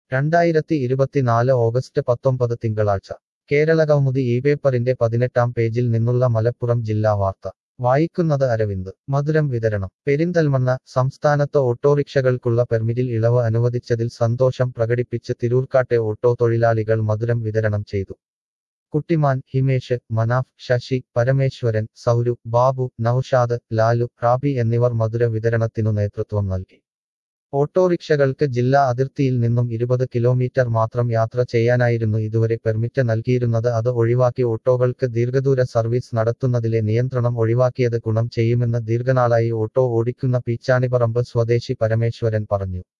2024 August 19 തിങ്കളാഴ്ച കേരളകൗമുദി ഇപേപ്പറിന്റെ 18-ാം പേജിൽ നിന്നുള്ള മലപ്പുറം ജില്ലാ വാർത്ത വായിക്കുന്നത് അരവിന്ദ്. മധുരം വിതരണം. പെരിന്തൽമണ്ണ. സംസ്ഥാനത്ത് ഓട്ടോറിക്ഷകൾക്കുള്ള പെർമിറ്റിൽ ഇളവ് അനുവദിച്ചതിൽ സന്തോഷം പ്രകടിപ്പിച്ച് തിരൂർക്കാട്ടെ ഓട്ടോ തൊഴിലാളികൾ മധുരം വിതരണം ചെയ്തു. കുട്ടിമാൻ, ഹിമേഷ്, മനാഫ്, ശശി, പരമേശ്വരൻ, സൗരു, ബാബു, നൌഷാദ്, ലാലു, റാബി എന്നിവർ മധുര വിതരണത്തിനു നേതൃത്വം നൽകി. ഓട്ടോറിക്ഷകൾക്ക് ജില്ലാ അതിർത്തിയിൽ നിന്നും 20 കിലോമീറ്റർ മാത്രം യാത്ര ചെയ്യാനായിരുന്നു ഇതുവരെ പെർമിറ്റ് നൽകിയിരുന്നത്. അത് ഒഴിവാക്കി ഓട്ടോകൾക്ക് ദീർഘദൂര സർവീസ് നടത്തുന്നതിലെ നിയന്ത്രണം ഒഴിവാക്കിയത് ഗുണം ചെയ്യുമെന്ന് ദീർഘനാളായി ഓട്ടോ ഓടിക്കുന്ന പീച്ചാണിപ്പറമ്പ് സ്വദേശി പരമേശ്വരൻ പറഞ്ഞു.